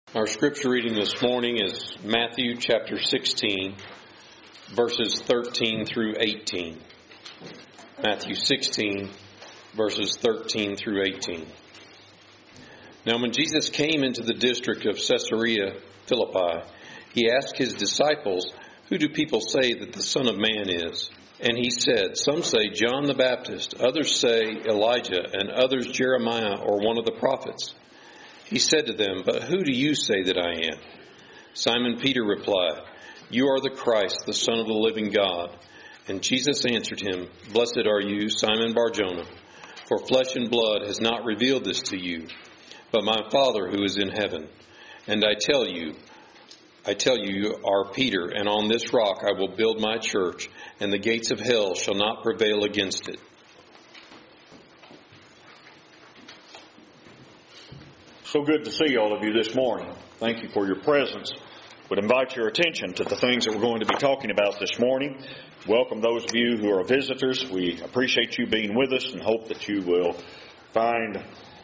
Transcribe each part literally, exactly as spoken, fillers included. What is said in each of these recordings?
Our scripture reading this morning is Matthew chapter sixteen, verses thirteen through eighteen. Matthew sixteen, verses thirteen through eighteen. Now when Jesus came into the district of Caesarea Philippi, he asked his disciples, "Who do people say that the Son of Man is?" And he said, "Some say John the Baptist, others say Elijah, and others Jeremiah or one of the prophets." He said to them, "But who do you say that I am?" Simon Peter replied, "You are the Christ, the Son of the living God." And Jesus answered him, "Blessed are you, Simon Bar-Jonah, for flesh and blood has not revealed this to you, but my Father who is in heaven. And I tell you, I tell you, you are Peter, and on this rock I will build my church, and the gates of hell shall not prevail against it." So good to see all of you this morning. Thank you for your presence. Would invite your attention to the things that we're going to be talking about this morning. Welcome those of you who are visitors. We appreciate you being with us and hope that you will find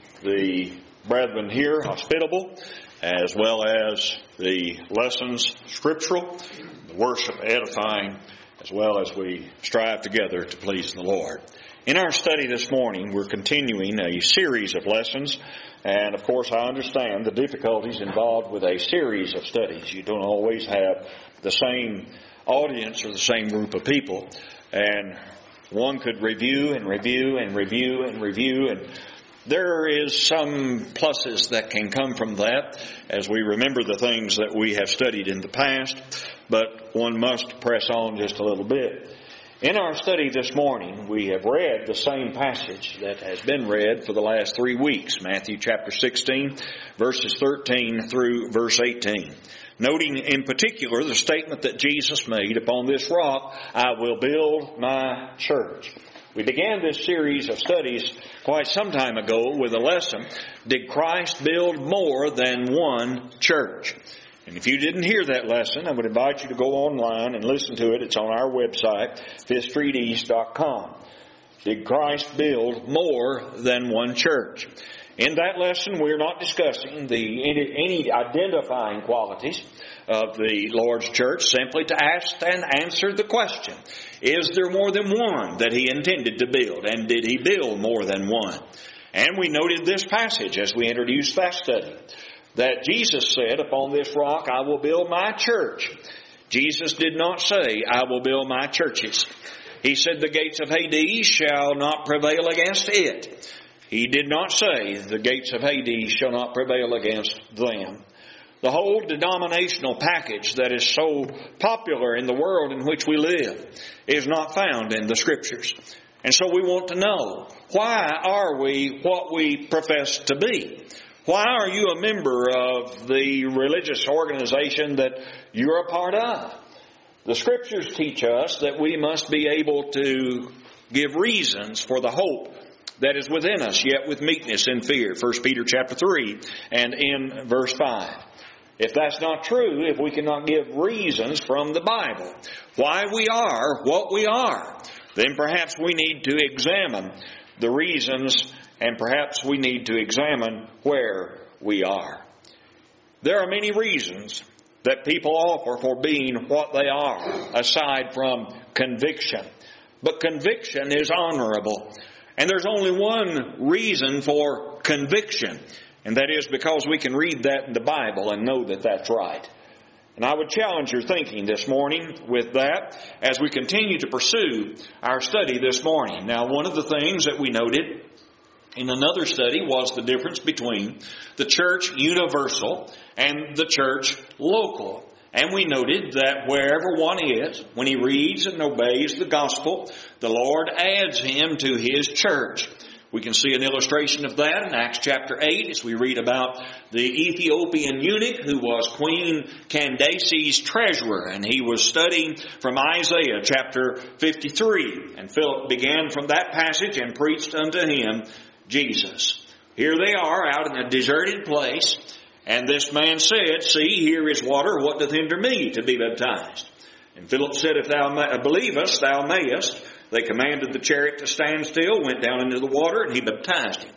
the brethren here hospitable, as well as the lessons scriptural, the worship edifying, as well as we strive together to please the Lord. In our study this morning, we're continuing a series of lessons. And, of course, I understand the difficulties involved with a series of studies. You don't always have the same audience or the same group of people. And one could review and review and review and review. And there is some pluses that can come from that as we remember the things that we have studied in the past. But one must press on just a little bit. In our study this morning, we have read the same passage that has been read for the last three weeks, Matthew chapter sixteen, verses thirteen through verse eighteen. Noting in particular the statement that Jesus made, "Upon this rock I will build my church." We began this series of studies quite some time ago with a lesson, "Did Christ build more than one church?" And if you didn't hear that lesson, I would invite you to go online and listen to it. It's on our website, fifth street east dot com. Did Christ build more than one church? In that lesson, we're not discussing the any, any identifying qualities of the Lord's church, simply to ask and answer the question, is there more than one that He intended to build? And did He build more than one? And we noted this passage as we introduced that study, that Jesus said, "Upon this rock I will build my church." Jesus did not say, "I will build my churches." He said, "The gates of Hades shall not prevail against it." He did not say, "The gates of Hades shall not prevail against them." The whole denominational package that is so popular in the world in which we live is not found in the Scriptures. And so we want to know, why are we what we profess to be? Why are you a member of the religious organization that you're a part of? The Scriptures teach us that we must be able to give reasons for the hope that is within us, yet with meekness and fear. First Peter chapter three and in verse five. If that's not true, if we cannot give reasons from the Bible why we are what we are, then perhaps we need to examine the reasons, and perhaps we need to examine where we are. There are many reasons that people offer for being what they are, aside from conviction. But conviction is honorable. And there's only one reason for conviction, and that is because we can read that in the Bible and know that that's right. And I would challenge your thinking this morning with that as we continue to pursue our study this morning. Now, one of the things that we noted in another study was the difference between the church universal and the church local. And we noted that wherever one is, when he reads and obeys the gospel, the Lord adds him to His church. We can see an illustration of that in Acts chapter eight as we read about the Ethiopian eunuch who was Queen Candace's treasurer, and he was studying from Isaiah chapter fifty-three. And Philip began from that passage and preached unto him Jesus. Here they are out in a deserted place, and this man said, "See, here is water. What doth hinder me to be baptized?" And Philip said, "If thou believest, thou mayest." They commanded the chariot to stand still, went down into the water, and he baptized him.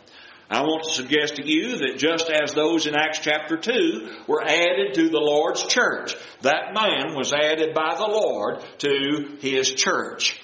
I want to suggest to you that just as those in Acts chapter two were added to the Lord's church, that man was added by the Lord to His church.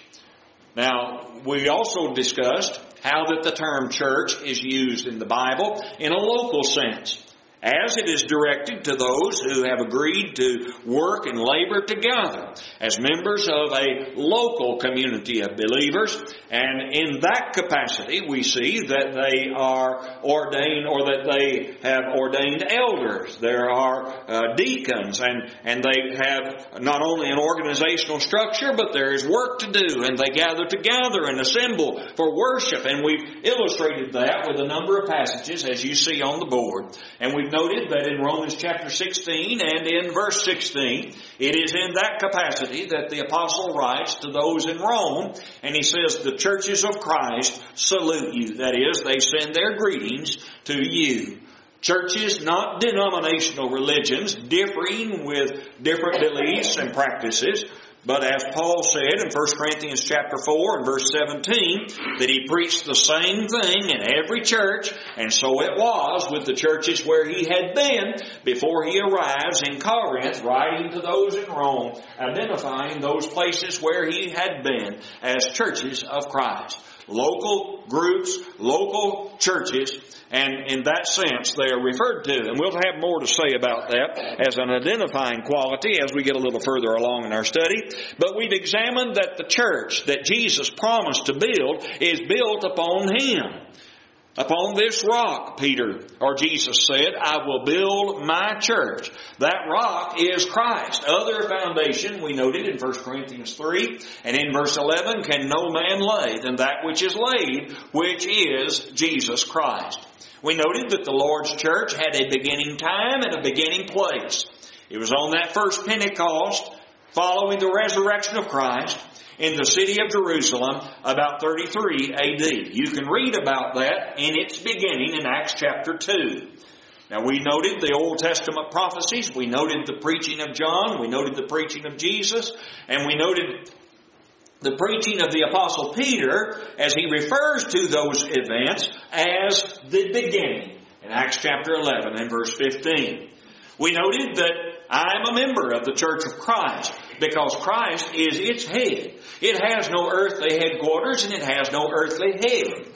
Now, we also discussed how that the term church is used in the Bible in a local sense, as it is directed to those who have agreed to work and labor together as members of a local community of believers. And in that capacity, we see that they are ordained, or that they have ordained elders. There are uh, deacons, and, and they have not only an organizational structure, but there is work to do, and they gather together and assemble for worship. And we've illustrated that with a number of passages, as you see on the board. And we've noted that in Romans chapter sixteen and in verse sixteen, it is in that capacity that the apostle writes to those in Rome, and he says, the churches of Christ salute you. That is, they send their greetings to you. Churches, not denominational religions, differing with different beliefs and practices, but as Paul said in First Corinthians chapter four and verse seventeen, that he preached the same thing in every church, and so it was with the churches where he had been before he arrives in Corinth, writing to those in Rome, identifying those places where he had been as churches of Christ. Local groups, local churches, and in that sense they are referred to. And we'll have more to say about that as an identifying quality as we get a little further along in our study. But we've examined that the church that Jesus promised to build is built upon Him. Upon this rock, Peter, or Jesus said, I will build my church. That rock is Christ. Other foundation, we noted in First Corinthians three and in verse eleven, can no man lay than that which is laid, which is Jesus Christ. We noted that the Lord's church had a beginning time and a beginning place. It was on that first Pentecost, following the resurrection of Christ, in the city of Jerusalem, about thirty-three A D. You can read about that in its beginning in Acts chapter two. Now, we noted the Old Testament prophecies, we noted the preaching of John, we noted the preaching of Jesus, and we noted the preaching of the Apostle Peter as he refers to those events as the beginning in Acts chapter eleven and verse fifteen. We noted that I am a member of the Church of Christ because Christ is its head. It has no earthly headquarters and it has no earthly head.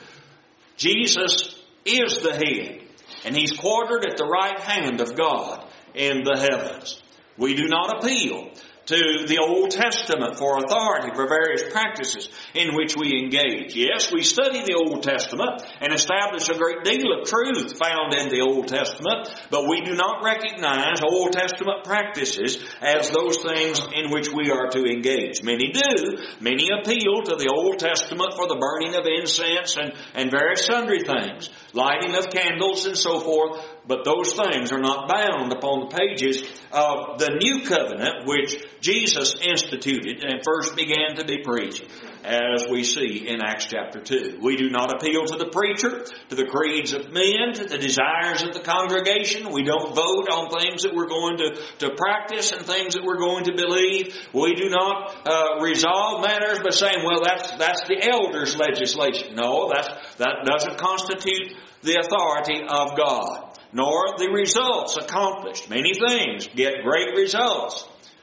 Jesus is the head, and He's quartered at the right hand of God in the heavens. We do not appeal to the Old Testament for authority for various practices in which we engage. Yes, we study the Old Testament and establish a great deal of truth found in the Old Testament, but we do not recognize Old Testament practices as those things in which we are to engage. Many do. Many appeal to the Old Testament for the burning of incense and, and various sundry things, lighting of candles and so forth, but those things are not bound upon the pages of the New Covenant which Jesus instituted and first began to be preached, as we see in Acts chapter two. We do not appeal to the preacher, to the creeds of men, to the desires of the congregation. We don't vote on things that we're going to, to practice and things that we're going to believe. We do not uh, resolve matters by saying, well, that's that's the elders' legislation. No, that's, that doesn't constitute the authority of God, nor the results accomplished. Many things get great results,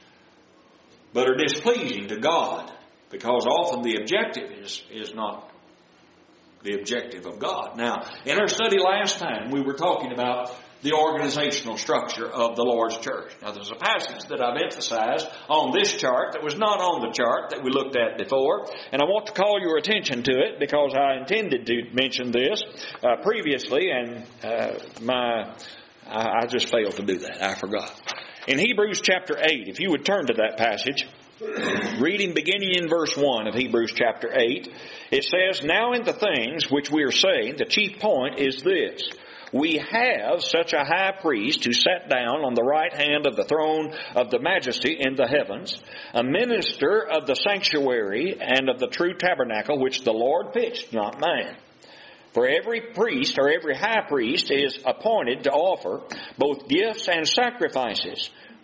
but are displeasing to God, because often the objective is, is not the objective of God. Now, in our study last time, we were talking about the organizational structure of the Lord's church. Now, there's a passage that I've emphasized on this chart that was not on the chart that we looked at before, and I want to call your attention to it because I intended to mention this uh, previously, and uh, my I, I just failed to do that. I forgot. In Hebrews chapter eight, if you would turn to that passage, reading beginning in verse one of Hebrews chapter eight, it says, Now in the things which we are saying, the chief point is this: we have such a high priest who sat down on the right hand of the throne of the majesty in the heavens, a minister of the sanctuary and of the true tabernacle which the Lord pitched, not man. For every priest or every high priest is appointed to offer both gifts and sacrifices,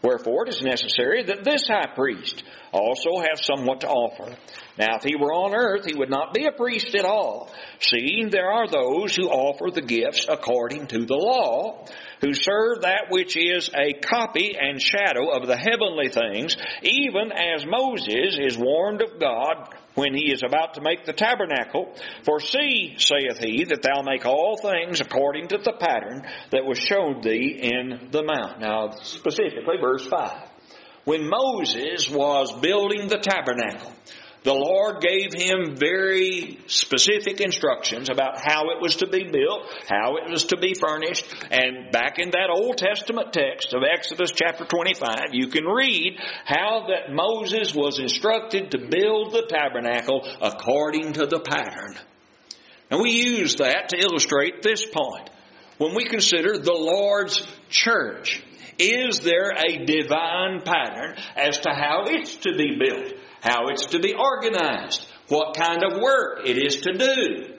Wherefore it is necessary that this high priest also have somewhat to offer. Now if he were on earth, he would not be a priest at all, seeing there are those who offer the gifts according to the law, who serve that which is a copy and shadow of the heavenly things, even as Moses is warned of God when he is about to make the tabernacle. For see, saith he, that thou make all things according to the pattern that was shown thee in the mount. Now, specifically, verse five. When Moses was building the tabernacle, the Lord gave him very specific instructions about how it was to be built, how it was to be furnished. And back in that Old Testament text of Exodus chapter twenty-five, you can read how that Moses was instructed to build the tabernacle according to the pattern. And we use that to illustrate this point. When we consider the Lord's church, is there a divine pattern as to how it's to be built? How it's to be organized, what kind of work it is to do.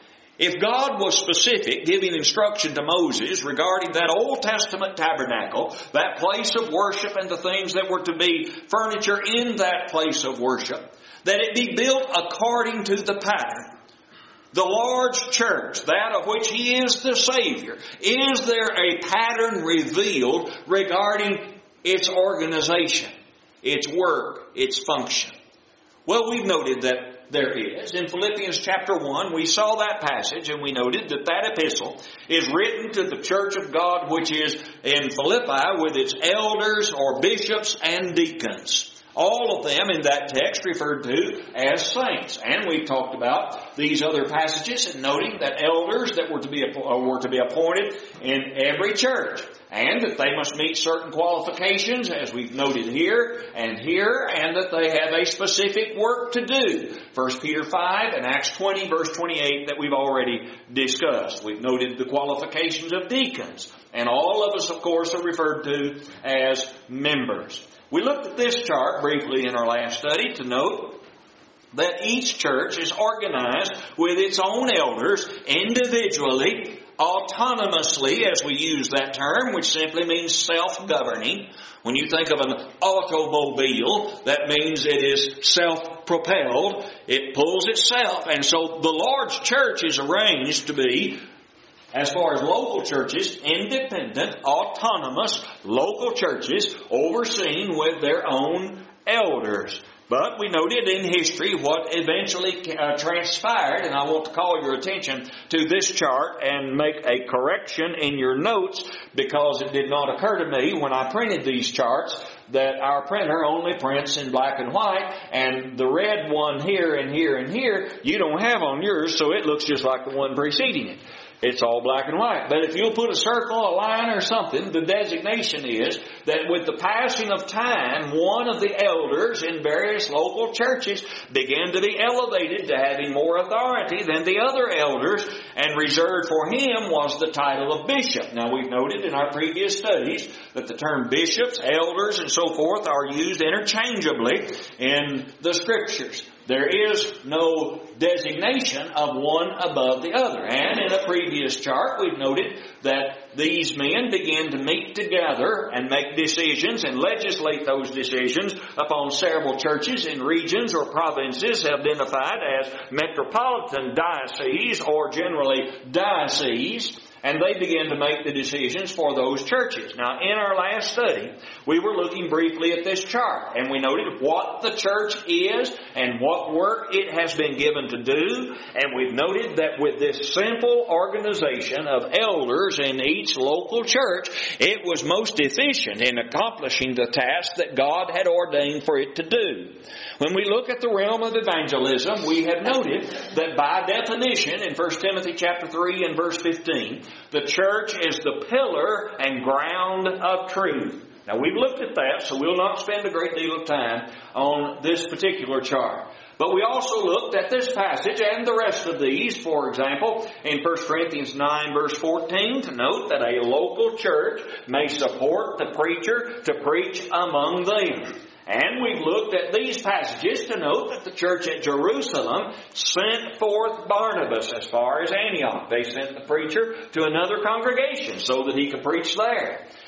If God was specific, giving instruction to Moses regarding that Old Testament tabernacle, that place of worship and the things that were to be furniture in that place of worship, that it be built according to the pattern. The Lord's church, that of which He is the Savior, is there a pattern revealed regarding its organization, its work, its function? Well, we've noted that there is. In Philippians chapter one, we saw that passage and we noted that that epistle is written to the church of God which is in Philippi with its elders or bishops and deacons. All of them in that text referred to as saints. And we've talked about these other passages and noting that elders that were to be were to be appointed in every church, and that they must meet certain qualifications, as we've noted here and here, and that they have a specific work to do. First Peter five and Acts twenty, verse twenty-eight, that we've already discussed. We've noted the qualifications of deacons, and all of us, of course, are referred to as members. We looked at this chart briefly in our last study to note that each church is organized with its own elders individually, autonomously, as we use that term, which simply means self-governing. When you think of an automobile, that means it is self-propelled. It pulls itself. And so the Lord's church is arranged to be, as far as local churches, independent, autonomous, local churches overseen with their own elders. But we noted in history what eventually uh, transpired, and I want to call your attention to this chart and make a correction in your notes, because it did not occur to me when I printed these charts that our printer only prints in black and white, and the red one here and here and here you don't have on yours, so it looks just like the one preceding it. It's all black and white. But if you'll put a circle, a line, or something, the designation is that with the passing of time, one of the elders in various local churches began to be elevated to having more authority than the other elders, and reserved for him was the title of bishop. Now, we've noted in our previous studies that the term bishops, elders, and so forth are used interchangeably in the Scriptures. There is no designation of one above the other. And in a previous chart, we've noted that these men began to meet together and make decisions and legislate those decisions upon several churches in regions or provinces identified as metropolitan dioceses, or generally dioceses. And they began to make the decisions for those churches. Now, in our last study, we were looking briefly at this chart, and we noted what the church is and what work it has been given to do. And we've noted that with this simple organization of elders in each local church, it was most efficient in accomplishing the task that God had ordained for it to do. When we look at the realm of evangelism, we have noted that by definition in First Timothy chapter three and verse fifteen, the church is the pillar and ground of truth. Now, we've looked at that, so we'll not spend a great deal of time on this particular chart. But we also looked at this passage and the rest of these, for example, in First Corinthians nine verse fourteen, to note that a local church may support the preacher to preach among them. And we've looked at these passages to note that the church at Jerusalem sent forth Barnabas as far as Antioch. They sent the preacher to another congregation so that he could preach there.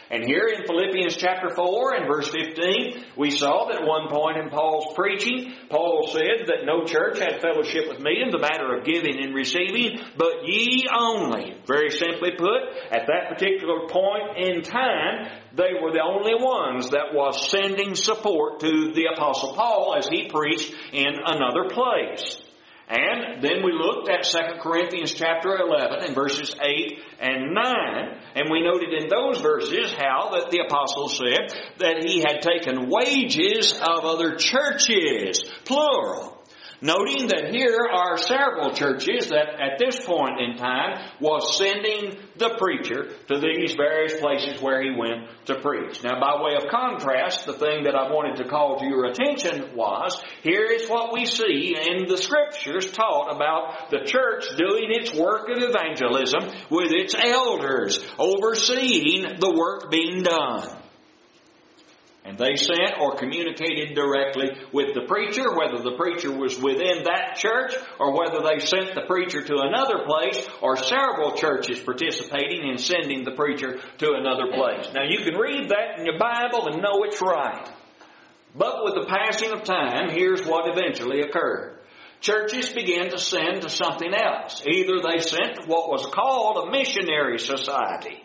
And here in Philippians chapter four and verse fifteen, we saw that at one point in Paul's preaching, Paul said that no church had fellowship with me in the matter of giving and receiving, but ye only. Very simply put, at that particular point in time, they were the only ones that was sending support to the Apostle Paul as he preached in another place. And then we looked at Second Corinthians chapter eleven and verses eight and nine. And we noted in those verses how that the apostle said that he had taken wages of other churches, plural. Noting that here are several churches that at this point in time was sending the preacher to these various places where he went to preach. Now, by way of contrast, the thing that I wanted to call to your attention was, here is what we see in the Scriptures taught about the church doing its work of evangelism with its elders overseeing the work being done. And they sent or communicated directly with the preacher, whether the preacher was within that church or whether they sent the preacher to another place, or several churches participating in sending the preacher to another place. Now you can read that in your Bible and know it's right. But with the passing of time, here's what eventually occurred. Churches began to send to something else. Either they sent to what was called a missionary society,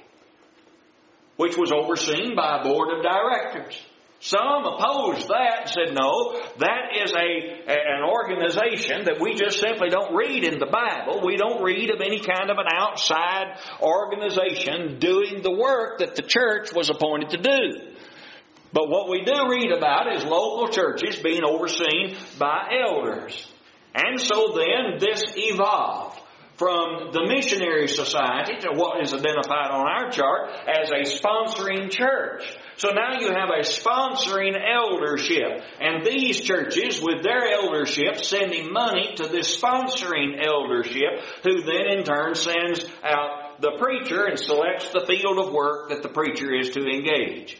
which was overseen by a board of directors. Some opposed that and said, no, that is a, an organization that we just simply don't read in the Bible. We don't read of any kind of an outside organization doing the work that the church was appointed to do. But what we do read about is local churches being overseen by elders. And so then this evolved from the missionary society to what is identified on our chart as a sponsoring church. So now you have a sponsoring eldership. And these churches, with their eldership, sending money to this sponsoring eldership, who then in turn sends out the preacher and selects the field of work that the preacher is to engage.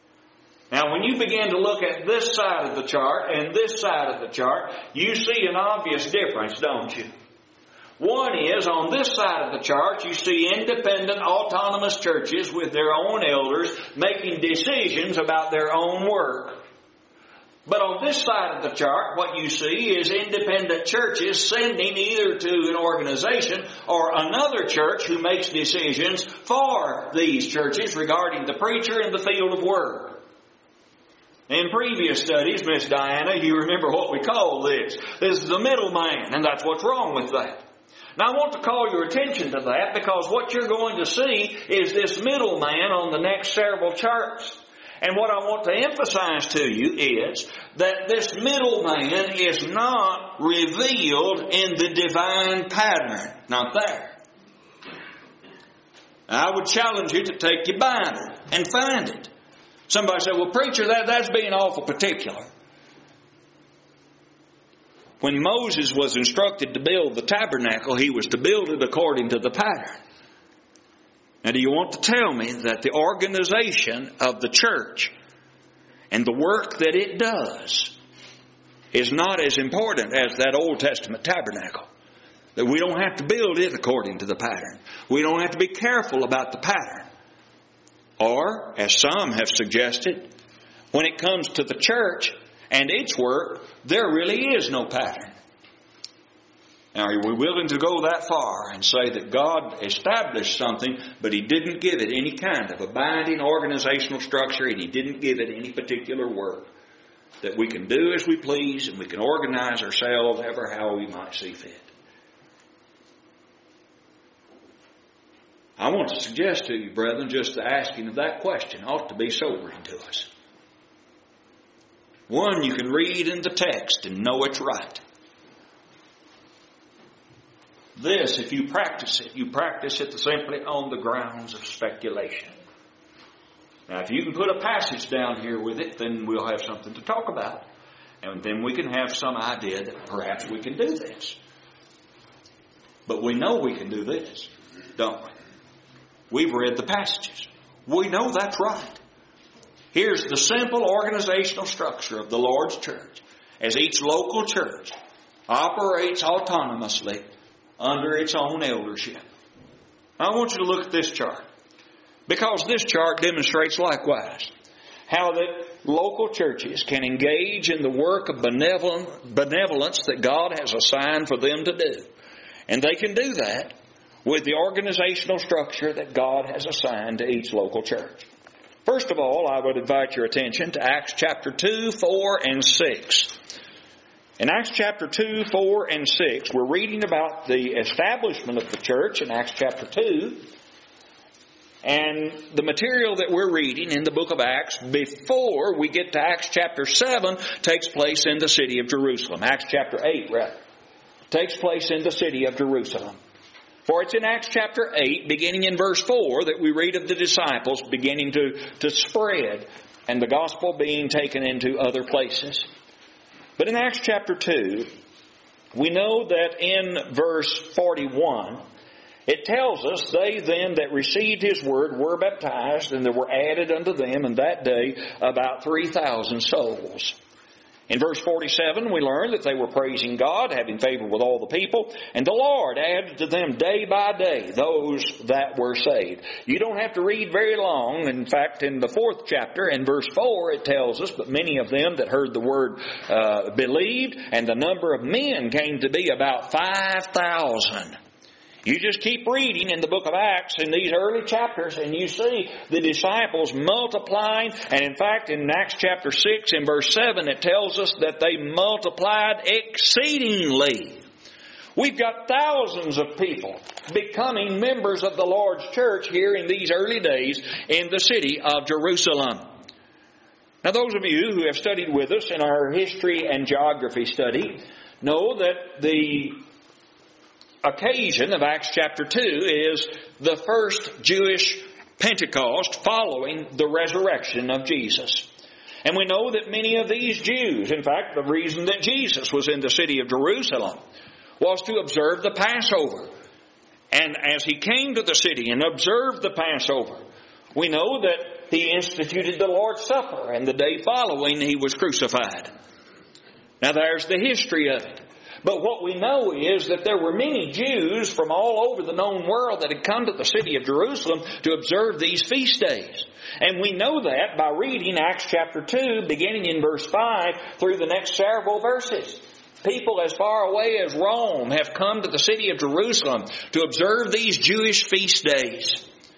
Now, when you begin to look at this side of the chart and this side of the chart, you see an obvious difference, don't you? One is, on this side of the chart, you see independent, autonomous churches with their own elders making decisions about their own work. But on this side of the chart, what you see is independent churches sending either to an organization or another church who makes decisions for these churches regarding the preacher and the field of work. In previous studies, Miss Diana, you remember what we call this. This is the middleman, and that's what's wrong with that. Now, I want to call your attention to that because what you're going to see is this middleman on the next several charts. And what I want to emphasize to you is that this middleman is not revealed in the divine pattern. Not there. I would challenge you to take your Bible and find it. Somebody said, well, preacher, that, that's being awful particular. When Moses was instructed to build the tabernacle, he was to build it according to the pattern. Now, do you want to tell me that the organization of the church and the work that it does is not as important as that Old Testament tabernacle? That we don't have to build it according to the pattern. We don't have to be careful about the pattern. Or, as some have suggested, when it comes to the church and its work, there really is no pattern. Now, are we willing to go that far and say that God established something, but He didn't give it any kind of a binding organizational structure, and He didn't give it any particular work? That we can do as we please, and we can organize ourselves ever how we might see fit. I want to suggest to you, brethren, just the asking of that question ought to be sobering to us. One, you can read in the text and know it's right. This, if you practice it, you practice it simply on the grounds of speculation. Now, if you can put a passage down here with it, then we'll have something to talk about. And then we can have some idea that perhaps we can do this. But we know we can do this, don't we? We've read the passages. We know that's right. Here's the simple organizational structure of the Lord's church, as each local church operates autonomously under its own eldership. I want you to look at this chart. Because this chart demonstrates likewise how that local churches can engage in the work of benevolence that God has assigned for them to do. And they can do that with the organizational structure that God has assigned to each local church. First of all, I would invite your attention to Acts chapter two, four, and six. In Acts chapter two, four, and six, we're reading about the establishment of the church in Acts chapter two. And the material that we're reading in the book of Acts before we get to Acts chapter seven takes place in the city of Jerusalem. Acts chapter eight, rather, takes place in the city of Jerusalem. For it's in Acts chapter eight, beginning in verse four, that we read of the disciples beginning to, to spread and the gospel being taken into other places. But in Acts chapter two, we know that in verse forty-one, it tells us, they then that received His word were baptized, and there were added unto them in that day about three thousand souls. In verse forty-seven, we learn that they were praising God, having favor with all the people, and the Lord added to them day by day those that were saved. You don't have to read very long. In fact, in the fourth chapter, in verse four, it tells us, but many of them that heard the word uh, believed, and the number of men came to be about five thousand. You just keep reading in the book of Acts in these early chapters and you see the disciples multiplying. And in fact, in Acts chapter six and verse seven, it tells us that they multiplied exceedingly. We've got thousands of people becoming members of the Lord's church here in these early days in the city of Jerusalem. Now, those of you who have studied with us in our history and geography study know that the occasion of Acts chapter two is the first Jewish Pentecost following the resurrection of Jesus. And we know that many of these Jews, in fact, the reason that Jesus was in the city of Jerusalem was to observe the Passover. And as He came to the city and observed the Passover, we know that He instituted the Lord's Supper, and the day following He was crucified. Now there's the history of it. But what we know is that there were many Jews from all over the known world that had come to the city of Jerusalem to observe these feast days. And we know that by reading Acts chapter two, beginning in verse five, through the next several verses. People as far away as Rome have come to the city of Jerusalem to observe these Jewish feast days.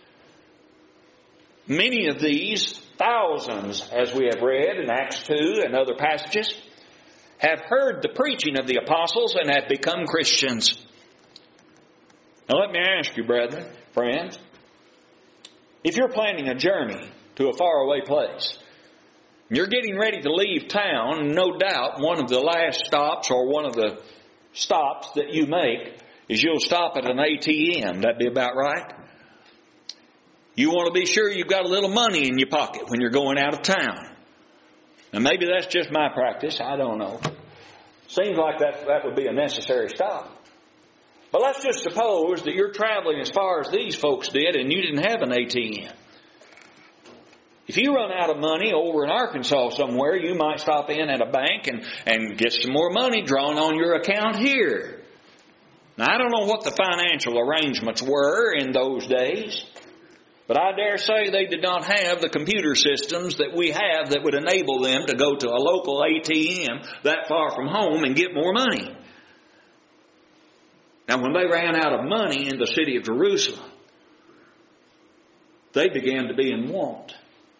Many of these, thousands, as we have read in Acts two and other passages, have heard the preaching of the apostles and have become Christians. Now let me ask you, brethren, friends, if you're planning a journey to a faraway place, and you're getting ready to leave town, no doubt one of the last stops or one of the stops that you make is you'll stop at an A T M. That'd be about right. You want to be sure you've got a little money in your pocket when you're going out of town. Now maybe that's just my practice. I don't know. Seems like that, that would be a necessary stop. But let's just suppose that you're traveling as far as these folks did and you didn't have an A T M. If you run out of money over in Arkansas somewhere, you might stop in at a bank and, and get some more money drawn on your account here. Now I don't know what the financial arrangements were in those days. But I dare say they did not have the computer systems that we have that would enable them to go to a local A T M that far from home and get more money. Now, when they ran out of money in the city of Jerusalem, they began to be in want.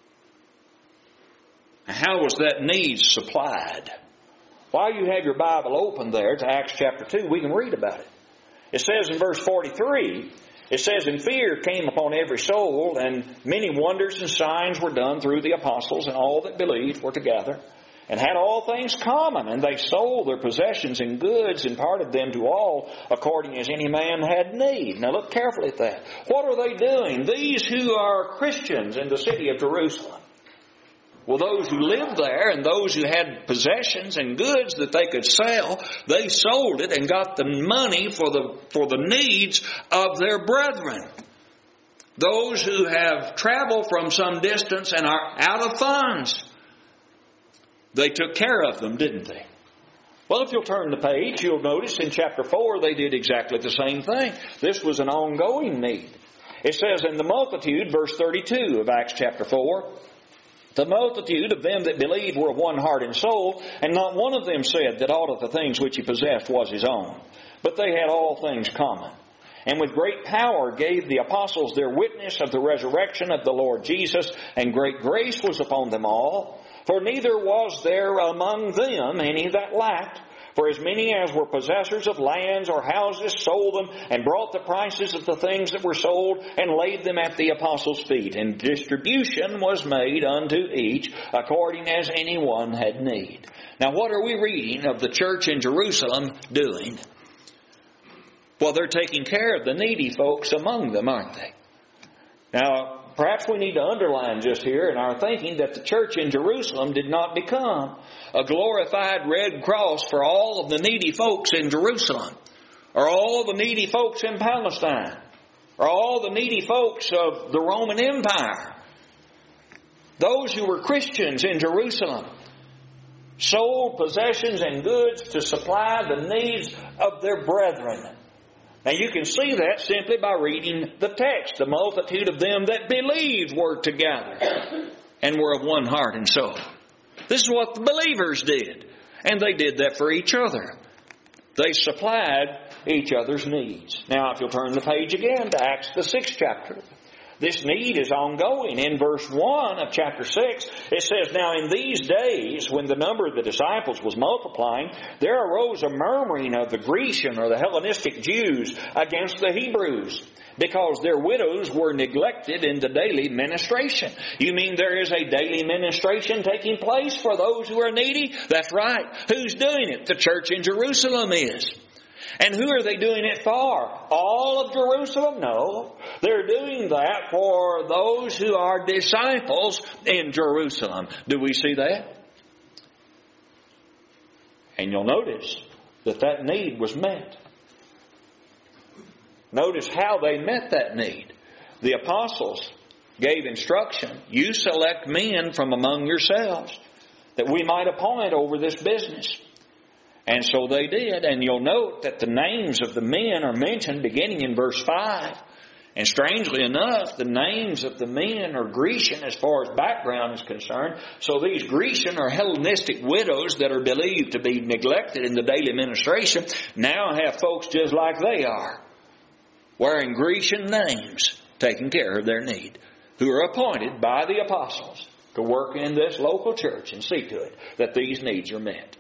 Now, how was that need supplied? While you have your Bible open there to Acts chapter two, we can read about it. It says in verse forty-three, it says, "And fear came upon every soul, and many wonders and signs were done through the apostles, and all that believed were together, and had all things common, and they sold their possessions and goods, and parted them to all, according as any man had need." Now look carefully at that. What are they doing? These who are Christians in the city of Jerusalem. Well, those who lived there and those who had possessions and goods that they could sell, they sold it and got the money for the, for the needs of their brethren. Those who have traveled from some distance and are out of funds, they took care of them, didn't they? Well, if you'll turn the page, you'll notice in chapter four they did exactly the same thing. This was an ongoing need. It says in the multitude, verse thirty-two of Acts chapter four, the multitude of them that believed were of one heart and soul, and not one of them said that all of the things which he possessed was his own, but they had all things common. And with great power gave the apostles their witness of the resurrection of the Lord Jesus, and great grace was upon them all. For neither was there among them any that lacked. For as many as were possessors of lands or houses sold them, and brought the prices of the things that were sold, and laid them at the apostles' feet. And distribution was made unto each, according as any one had need. Now what are we reading of the church in Jerusalem doing? Well, they're taking care of the needy folks among them, aren't they? Now, perhaps we need to underline just here in our thinking that the church in Jerusalem did not become a glorified Red Cross for all of the needy folks in Jerusalem, or all the needy folks in Palestine, or all the needy folks of the Roman Empire. Those who were Christians in Jerusalem sold possessions and goods to supply the needs of their brethren. Now you can see that simply by reading the text. The multitude of them that believed were together and were of one heart and soul. This is what the believers did. And they did that for each other. They supplied each other's needs. Now if you'll turn the page again to Acts the sixth chapter. This need is ongoing. In verse one of chapter six, it says, Now in these days, when the number of the disciples was multiplying, there arose a murmuring of the Grecian or the Hellenistic Jews against the Hebrews, because their widows were neglected in the daily ministration. You mean there is a daily ministration taking place for those who are needy? That's right. Who's doing it? The church in Jerusalem is. And who are they doing it for? All of Jerusalem? No. They're doing that for those who are disciples in Jerusalem. Do we see that? And you'll notice that that need was met. Notice how they met that need. The apostles gave instruction. You select men from among yourselves that we might appoint over this business. And so they did. And you'll note that the names of the men are mentioned beginning in verse five. And strangely enough, the names of the men are Grecian as far as background is concerned. So these Grecian or Hellenistic widows that are believed to be neglected in the daily ministration now have folks just like they are, wearing Grecian names, taking care of their need, who are appointed by the apostles to work in this local church and see to it that these needs are met.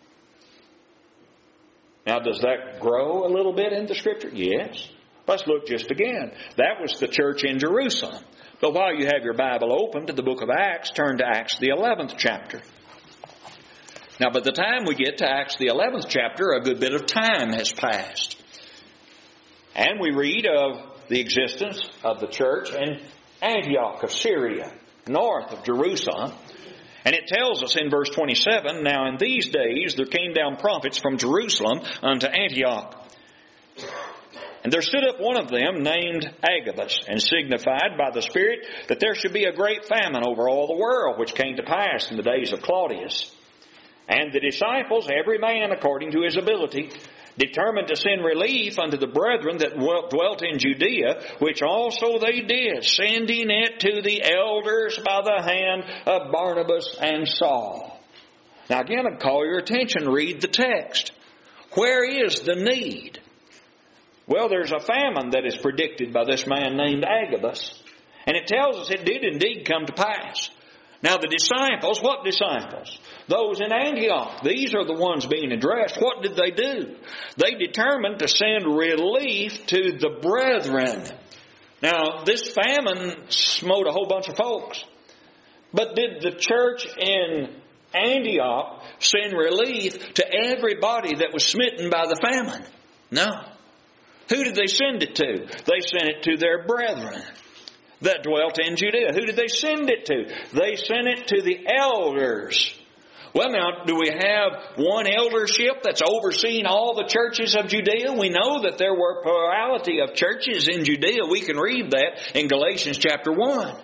Now, does that grow a little bit in the Scripture? Yes. Let's look just again. That was the church in Jerusalem. But while you have your Bible open to the book of Acts, turn to Acts the eleventh chapter. Now, by the time we get to Acts the eleventh chapter, a good bit of time has passed. And we read of the existence of the church in Antioch of Syria, north of Jerusalem. And it tells us in verse twenty-seven, Now in these days there came down prophets from Jerusalem unto Antioch. And there stood up one of them named Agabus, and signified by the Spirit that there should be a great famine over all the world, which came to pass in the days of Claudius. And the disciples, every man according to his ability, determined to send relief unto the brethren that dwelt in Judea, which also they did, sending it to the elders by the hand of Barnabas and Saul. Now again, I'd call your attention, read the text. Where is the need? Well, there's a famine that is predicted by this man named Agabus. And it tells us it did indeed come to pass. Now the disciples, what disciples? Those in Antioch. These are the ones being addressed. What did they do? They determined to send relief to the brethren. Now this famine smote a whole bunch of folks. But did the church in Antioch send relief to everybody that was smitten by the famine? No. Who did they send it to? They sent it to their brethren that dwelt in Judea. Who did they send it to? They sent it to the elders. Well, now, do we have one eldership that's overseeing all the churches of Judea? We know that there were a plurality of churches in Judea. We can read that in Galatians chapter one.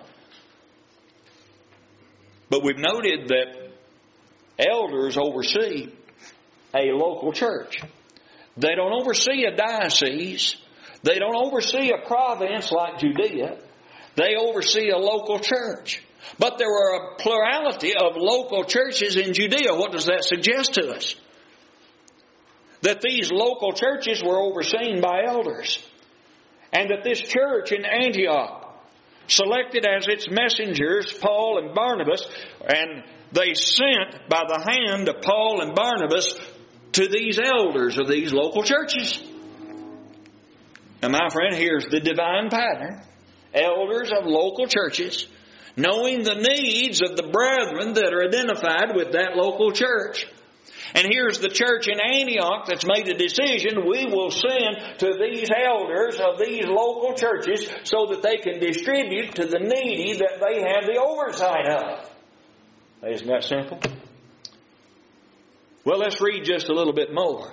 But we've noted that elders oversee a local church. They don't oversee a diocese. They don't oversee a province like Judea. They oversee a local church. But there were a plurality of local churches in Judea. What does that suggest to us? That these local churches were overseen by elders. And that this church in Antioch selected as its messengers Paul and Barnabas, and they sent by the hand of Paul and Barnabas to these elders of these local churches. Now, my friend, here's the divine pattern. Elders of local churches, knowing the needs of the brethren that are identified with that local church. And here's the church in Antioch that's made a decision. We will send to these elders of these local churches so that they can distribute to the needy that they have the oversight of. Isn't that simple? Well, let's read just a little bit more.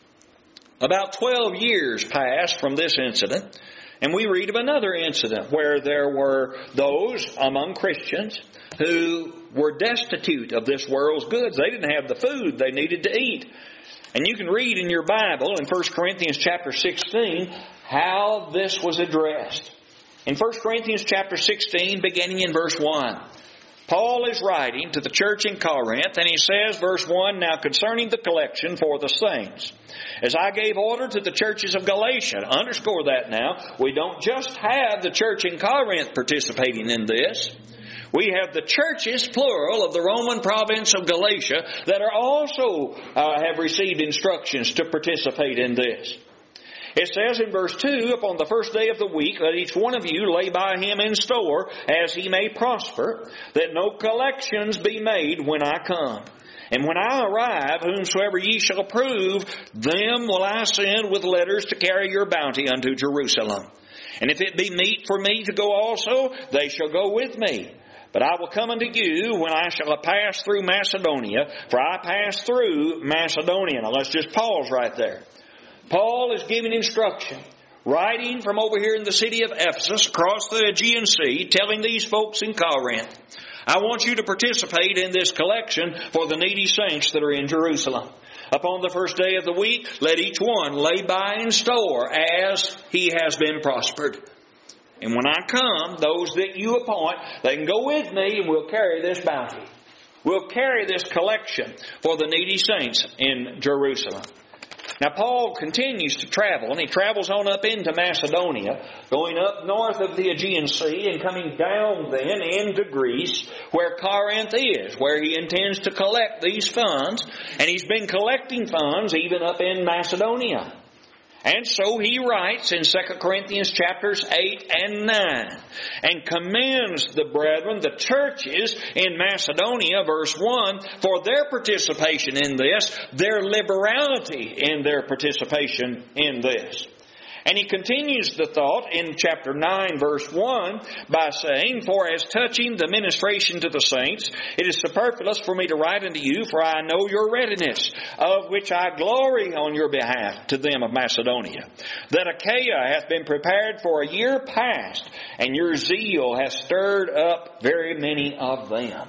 About twelve years passed from this incident, and we read of another incident where there were those among Christians who were destitute of this world's goods. They didn't have the food they needed to eat. And you can read in your Bible in First Corinthians chapter sixteen how this was addressed. In First Corinthians chapter sixteen, beginning in verse one, Paul is writing to the church in Corinth, and he says, verse one, "Now concerning the collection for the saints, as I gave order to the churches of Galatia." Underscore that now. We don't just have the church in Corinth participating in this. We have the churches, plural, of the Roman province of Galatia that are also uh, have received instructions to participate in this. It says in verse two, "Upon the first day of the week, let each one of you lay by him in store, as he may prosper, that no collections be made when I come. And when I arrive, whomsoever ye shall approve, them will I send with letters to carry your bounty unto Jerusalem. And if it be meet for me to go also, they shall go with me. But I will come unto you when I shall pass through Macedonia, for I pass through Macedonia." Now let's just pause right there. Paul is giving instruction, writing from over here in the city of Ephesus, across the Aegean Sea, telling these folks in Corinth, "I want you to participate in this collection for the needy saints that are in Jerusalem. Upon the first day of the week, let each one lay by in store as he has been prospered. And when I come, those that you appoint, they can go with me and we'll carry this bounty. We'll carry this collection for the needy saints in Jerusalem." Now Paul continues to travel, and he travels on up into Macedonia, going up north of the Aegean Sea and coming down then into Greece, where Corinth is, where he intends to collect these funds. And he's been collecting funds even up in Macedonia. And so he writes in Second Corinthians chapters eight and nine and commends the brethren, the churches in Macedonia, verse one, for their participation in this, their liberality in their participation in this. And he continues the thought in chapter nine, verse one, by saying, "For as touching the ministration to the saints, it is superfluous for me to write unto you, for I know your readiness, of which I glory on your behalf to them of Macedonia, that Achaia hath been prepared for a year past, and your zeal hath stirred up very many of them."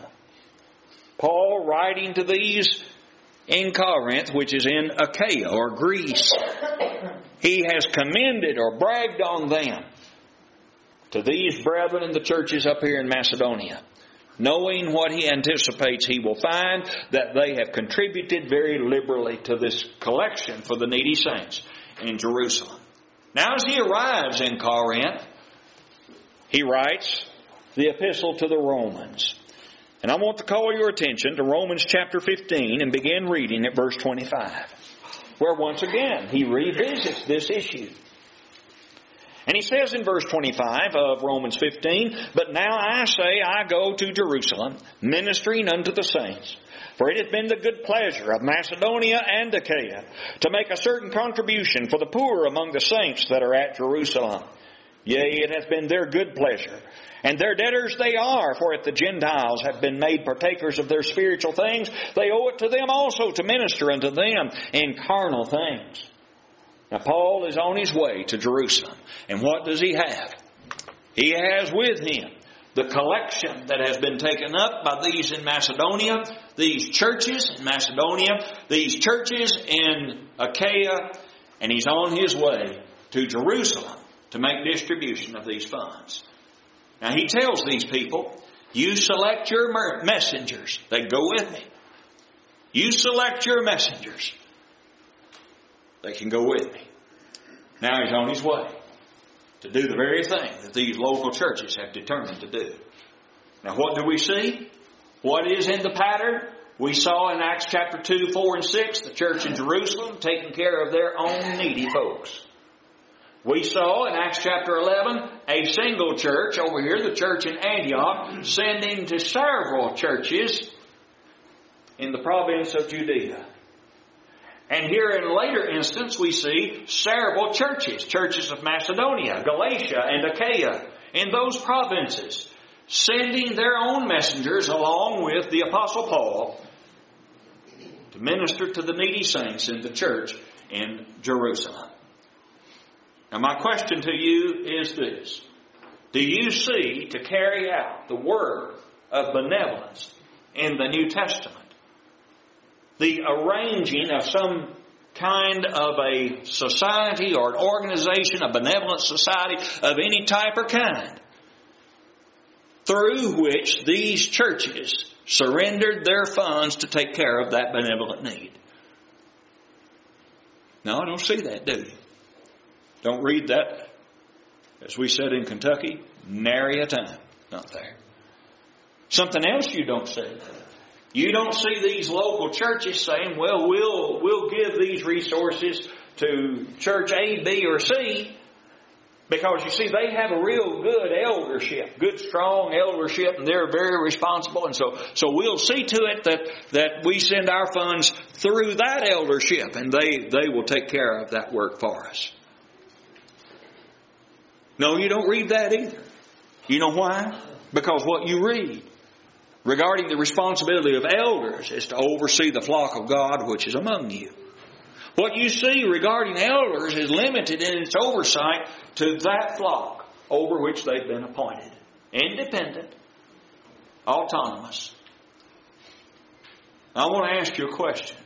Paul writing to these in Corinth, which is in Achaia or Greece, he has commended or bragged on them to these brethren in the churches up here in Macedonia, knowing what he anticipates he will find, that they have contributed very liberally to this collection for the needy saints in Jerusalem. Now as he arrives in Corinth, he writes the epistle to the Romans. And I want to call your attention to Romans chapter fifteen and begin reading at verse twenty-five, where once again he revisits this issue. And he says in verse twenty-five of Romans fifteen, "But now I say I go to Jerusalem, ministering unto the saints. For it hath been the good pleasure of Macedonia and Achaia to make a certain contribution for the poor among the saints that are at Jerusalem. Yea, it hath been their good pleasure. And their debtors they are, for if the Gentiles have been made partakers of their spiritual things, they owe it to them also to minister unto them in carnal things." Now Paul is on his way to Jerusalem. And what does he have? He has with him the collection that has been taken up by these in Macedonia, these churches in Macedonia, these churches in Achaia, and he's on his way to Jerusalem to make distribution of these funds. Now he tells these people, you select your messengers. They go with me. You select your messengers. They can go with me. Now he's on his way to do the very thing that these local churches have determined to do. Now what do we see? What is in the pattern? We saw in Acts chapter two, four, and six, the church in Jerusalem taking care of their own needy folks. We saw in Acts chapter eleven, a single church, over here, the church in Antioch, sending to several churches in the province of Judea. And here in a later instance, we see several churches, churches of Macedonia, Galatia, and Achaia, in those provinces, sending their own messengers along with the Apostle Paul to minister to the needy saints in the church in Jerusalem. Now my question to you is this. Do you see to carry out the work of benevolence in the New Testament the arranging of some kind of a society or an organization, a benevolent society of any type or kind, through which these churches surrendered their funds to take care of that benevolent need? No, I don't see that, do you? Don't read that, as we said in Kentucky, nary a time. Not there. Something else you don't see. You don't see these local churches saying, well, we'll, we'll give these resources to church A, B, or C, because you see, they have a real good eldership, good strong eldership, and they're very responsible. And so, so we'll see to it that, that we send our funds through that eldership, and they, they will take care of that work for us. No, you don't read that either. You know why? Because what you read regarding the responsibility of elders is to oversee the flock of God which is among you. What you see regarding elders is limited in its oversight to that flock over which they've been appointed. Independent, autonomous. I want to ask you a question.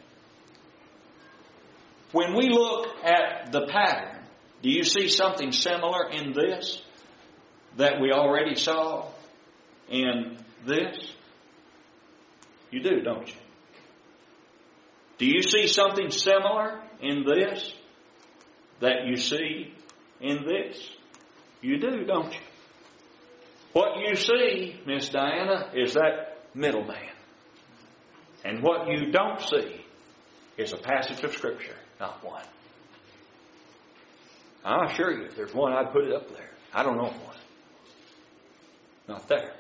When we look at the pattern, do you see something similar in this that we already saw in this? You do, don't you? Do you see something similar in this that you see in this? You do, don't you? What you see, Miss Diana, is that middleman. And what you don't see is a passage of Scripture, not one. I assure you, if there's one, I'd put it up there. I don't know one. Not there.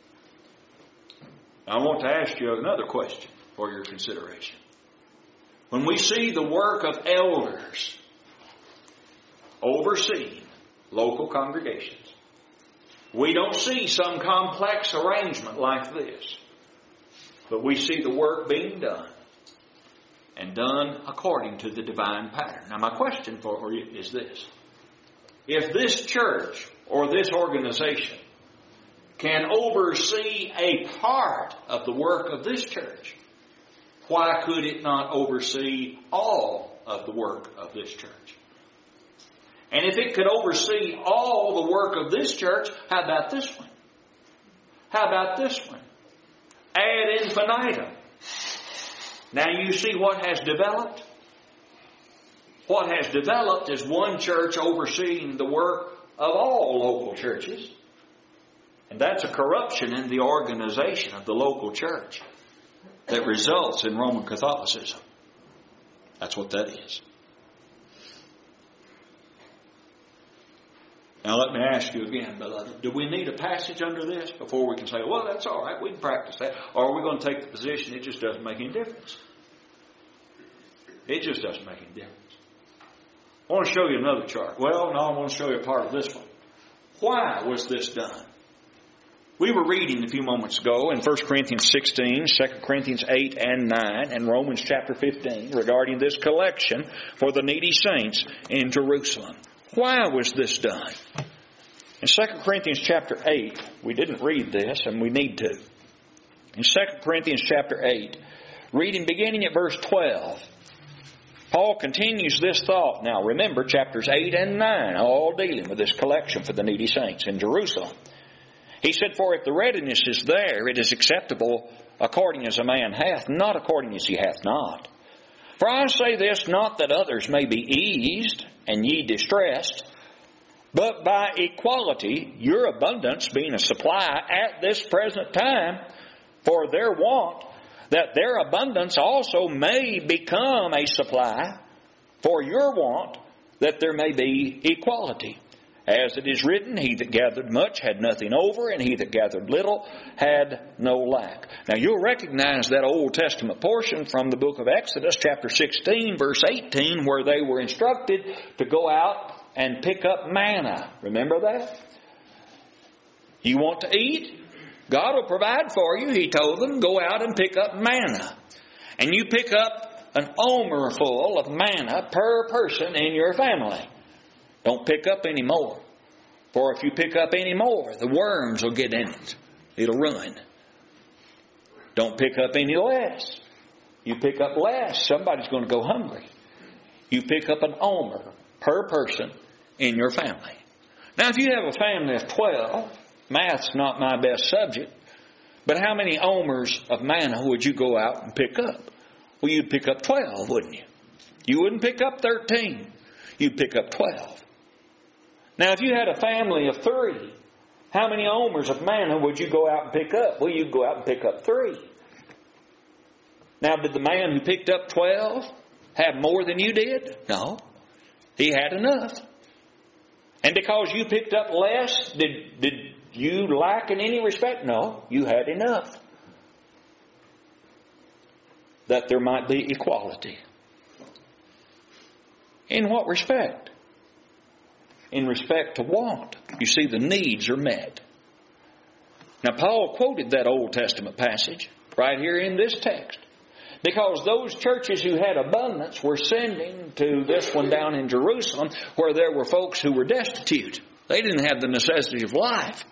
Now, I want to ask you another question for your consideration. When we see the work of elders overseeing local congregations, we don't see some complex arrangement like this, but we see the work being done and done according to the divine pattern. Now, my question for you is this. If this church or this organization can oversee a part of the work of this church, why could it not oversee all of the work of this church? And if it could oversee all the work of this church, how about this one? How about this one? Ad infinitum. Now you see what has developed? What has developed is one church overseeing the work of all local churches. And that's a corruption in the organization of the local church that results in Roman Catholicism. That's what that is. Now let me ask you again, beloved, do we need a passage under this before we can say, well, that's all right, we can practice that? Or are we going to take the position it just doesn't make any difference? It just doesn't make any difference. I want to show you another chart. Well, no, I want to show you a part of this one. Why was this done? We were reading a few moments ago in First Corinthians sixteen, Second Corinthians eight and nine, and Romans chapter fifteen regarding this collection for the needy saints in Jerusalem. Why was this done? In Second Corinthians chapter eight, we didn't read this, and we need to. In Second Corinthians chapter eight, reading beginning at verse twelve, Paul continues this thought. Now remember, chapters eight and nine, all dealing with this collection for the needy saints in Jerusalem. He said, "For if the readiness is there, it is acceptable according as a man hath, not according as he hath not. For I say this, not that others may be eased, and ye distressed, but by equality, your abundance being a supply at this present time, for their want, that their abundance also may become a supply for your want, that there may be equality. As it is written, he that gathered much had nothing over, and he that gathered little had no lack." Now you'll recognize that Old Testament portion from the book of Exodus, chapter sixteen, verse eighteen, where they were instructed to go out and pick up manna. Remember that? You want to eat? God will provide for you. He told them, go out and pick up manna. And you pick up an omer full of manna per person in your family. Don't pick up any more. For if you pick up any more, the worms will get in it. It'll ruin. Don't pick up any less. You pick up less, somebody's going to go hungry. You pick up an omer per person in your family. Now if you have a family of twelve, math's not my best subject, but how many omers of manna would you go out and pick up? Well, you'd pick up twelve, wouldn't you? You wouldn't pick up thirteen. You'd pick up twelve. Now, if you had a family of three, how many omers of manna would you go out and pick up? Well, you'd go out and pick up three. Now, did the man who picked up twelve have more than you did? No. He had enough. And because you picked up less, did, did you lack in any respect? No. You had enough. That there might be equality. In what respect? In respect to want. You see, the needs are met. Now, Paul quoted that Old Testament passage right here in this text, because those churches who had abundance were sending to this one down in Jerusalem where there were folks who were destitute. They didn't have the necessity of life.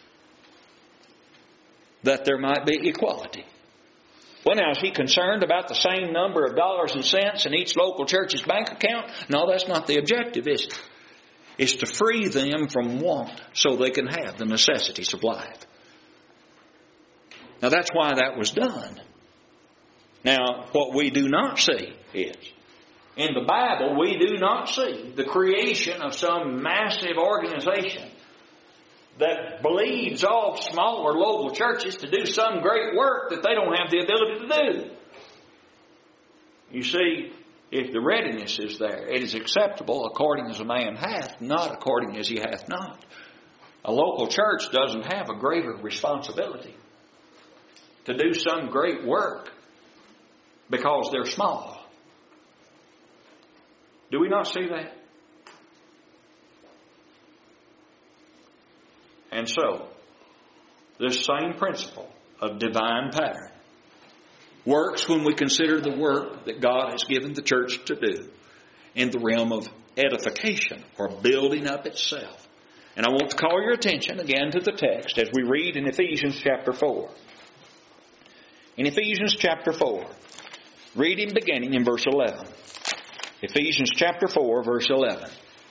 That there might be equality. Well, now, is he concerned about the same number of dollars and cents in each local church's bank account? No, that's not the objective, is it? It's to free them from want so they can have the necessities of life. Now, that's why that was done. Now, what we do not see is, in the Bible, we do not see the creation of some massive organization that bleeds off smaller local churches to do some great work that they don't have the ability to do. You see, if the readiness is there, it is acceptable according as a man hath, not according as he hath not. A local church doesn't have a greater responsibility to do some great work because they're small. Do we not see that? And so, this same principle of divine pattern works when we consider the work that God has given the church to do in the realm of edification or building up itself. And I want to call your attention again to the text as we read in Ephesians chapter four. In Ephesians chapter four, reading beginning in verse eleven. Ephesians chapter four, verse eleven.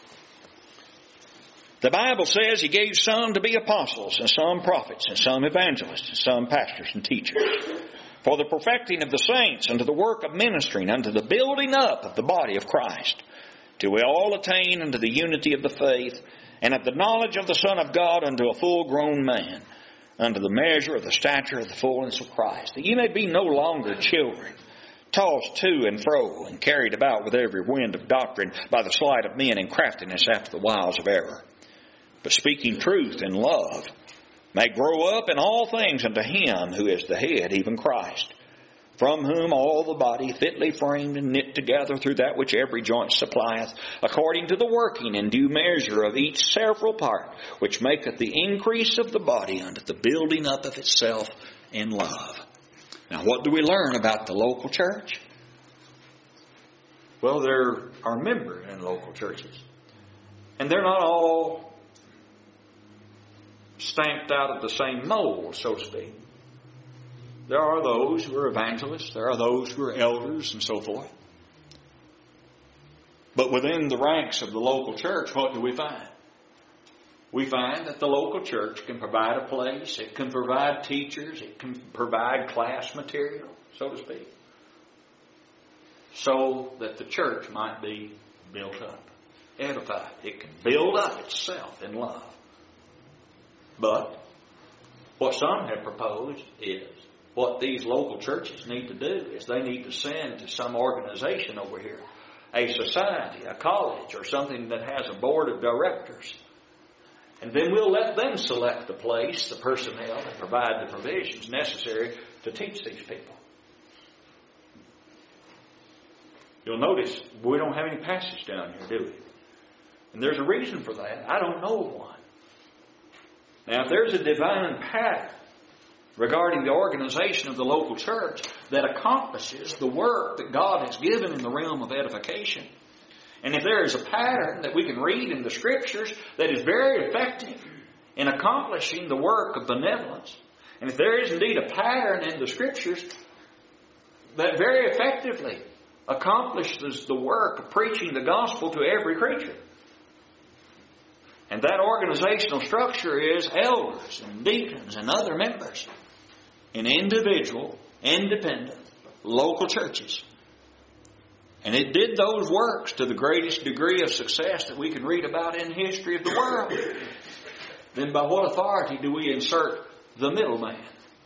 The Bible says He gave some to be apostles, and some prophets, and some evangelists, and some pastors and teachers, for the perfecting of the saints, unto the work of ministering, unto the building up of the body of Christ, till we all attain unto the unity of the faith, and of the knowledge of the Son of God, unto a full grown man, unto the measure of the stature of the fullness of Christ, that ye may be no longer children, tossed to and fro, and carried about with every wind of doctrine by the sleight of men and craftiness after the wiles of error, but speaking truth in love, may grow up in all things unto Him who is the head, even Christ, from whom all the body fitly framed and knit together through that which every joint supplieth, according to the working in due measure of each several part, which maketh the increase of the body unto the building up of itself in love. Now, what do we learn about the local church? Well, there are members in local churches, and they're not all stamped out of the same mold, so to speak. There are those who are evangelists. There are those who are elders and so forth. But within the ranks of the local church, what do we find? We find that the local church can provide a place, it can provide teachers, it can provide class material, so to speak, so that the church might be built up, edified. It can build up itself in love. But what some have proposed is what these local churches need to do is they need to send to some organization over here, a society, a college, or something that has a board of directors. And then we'll let them select the place, the personnel, and provide the provisions necessary to teach these people. You'll notice we don't have any passage down here, do we? And there's a reason for that. I don't know of one. Now, if there's a divine pattern regarding the organization of the local church that accomplishes the work that God has given in the realm of edification, and if there is a pattern that we can read in the Scriptures that is very effective in accomplishing the work of benevolence, and if there is indeed a pattern in the Scriptures that very effectively accomplishes the work of preaching the gospel to every creature, and that organizational structure is elders and deacons and other members in individual, independent, local churches, and it did those works to the greatest degree of success that we can read about in the history of the world, then by what authority do we insert the middleman?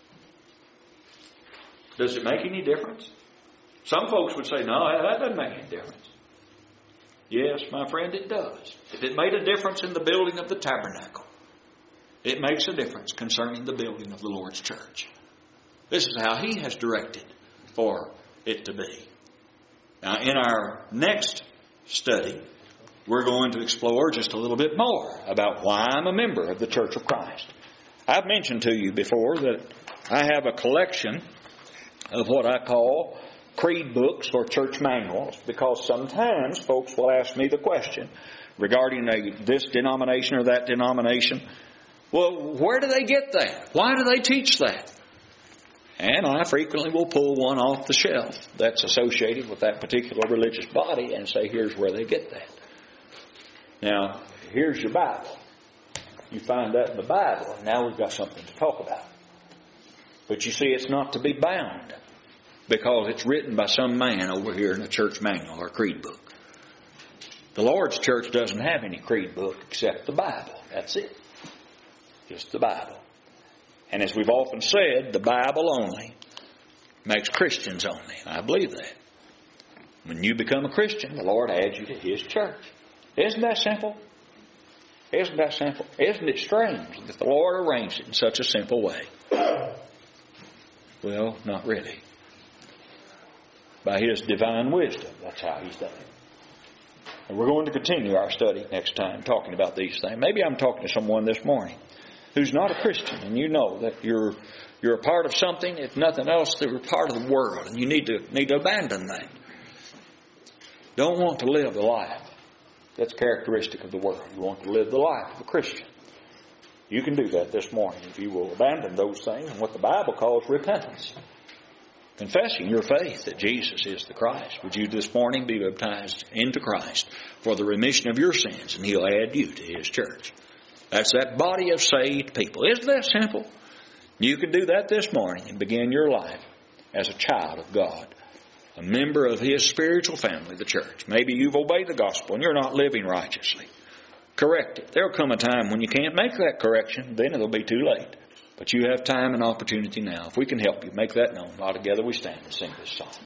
Does it make any difference? Some folks would say, no, that doesn't make any difference. Yes, my friend, it does. If it made a difference in the building of the tabernacle, it makes a difference concerning the building of the Lord's church. This is how He has directed for it to be. Now, in our next study, we're going to explore just a little bit more about why I'm a member of the Church of Christ. I've mentioned to you before that I have a collection of what I call creed books or church manuals, because sometimes folks will ask me the question regarding a, this denomination or that denomination. Well, where do they get that? Why do they teach that? And I frequently will pull one off the shelf that's associated with that particular religious body and say, here's where they get that. Now, here's your Bible. You find that in the Bible, and now we've got something to talk about. But you see, it's not to be bound, because it's written by some man over here in a church manual or creed book. The Lord's church doesn't have any creed book except the Bible. That's it. Just the Bible. And as we've often said, the Bible only makes Christians only. I believe that. When you become a Christian, the Lord adds you to His church. Isn't that simple? Isn't that simple? Isn't it strange that the Lord arranged it in such a simple way? Well, not really. By His divine wisdom, that's how He's done it. And we're going to continue our study next time talking about these things. Maybe I'm talking to someone this morning who's not a Christian, and you know that you're you're a part of something, if nothing else, that you're part of the world, and you need to need to abandon that. Don't want to live the life that's characteristic of the world. You want to live the life of a Christian. You can do that this morning if you will abandon those things and what the Bible calls repentance. Confessing your faith that Jesus is the Christ. Would you this morning be baptized into Christ for the remission of your sins, and He'll add you to His church. That's that body of saved people. Isn't that simple? You can do that this morning and begin your life as a child of God, a member of His spiritual family, the church. Maybe you've obeyed the gospel and you're not living righteously. Correct it. There'll come a time when you can't make that correction, then it'll be too late. But you have time and opportunity now. If we can help you, make that known. While together we stand and sing this song.